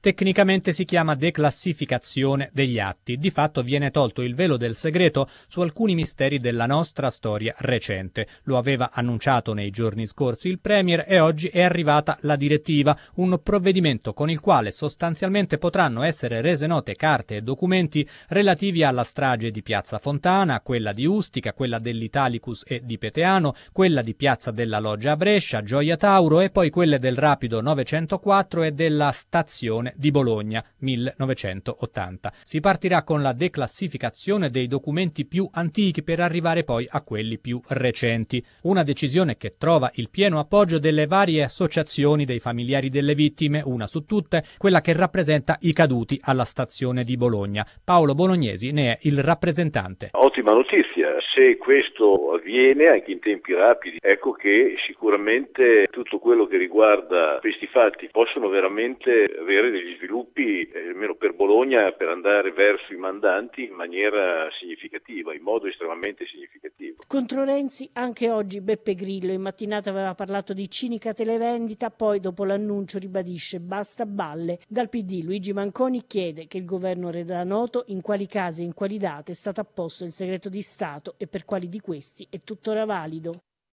Tecnicamente si chiama declassificazione degli atti. Di fatto viene tolto il velo del segreto su alcuni misteri della nostra storia recente. Lo aveva annunciato nei giorni scorsi il Premier e oggi è arrivata la direttiva, un provvedimento con il quale sostanzialmente potranno essere rese note carte e documenti relativi alla strage di Piazza Fontana, quella di Ustica, quella dell'Italicus e di Peteano, quella di Piazza della Loggia a Brescia, Gioia Tauro e poi quelle del Rapido 904 e della Stazione di Bologna 1980. Si partirà con la declassificazione dei documenti più antichi per arrivare poi a quelli più recenti. Una decisione che trova il pieno appoggio delle varie associazioni dei familiari delle vittime, una su tutte, quella che rappresenta i caduti alla stazione di Bologna. Paolo Bolognesi ne è il rappresentante. Ottima notizia, se questo avviene anche in tempi rapidi, ecco che sicuramente tutto quello che riguarda questi fatti possono veramente avere degli sviluppi, almeno per Bologna, per andare verso i mandanti in maniera significativa, in modo estremamente significativo. Contro Renzi anche oggi Beppe Grillo in mattinata aveva parlato di cinica televendita, poi dopo l'annuncio ribadisce basta balle. Dal PD Luigi Manconi chiede che il governo renda noto in quali casi e in quali date è stato apposto il segreto di Stato e per quali di questi è tuttora valido.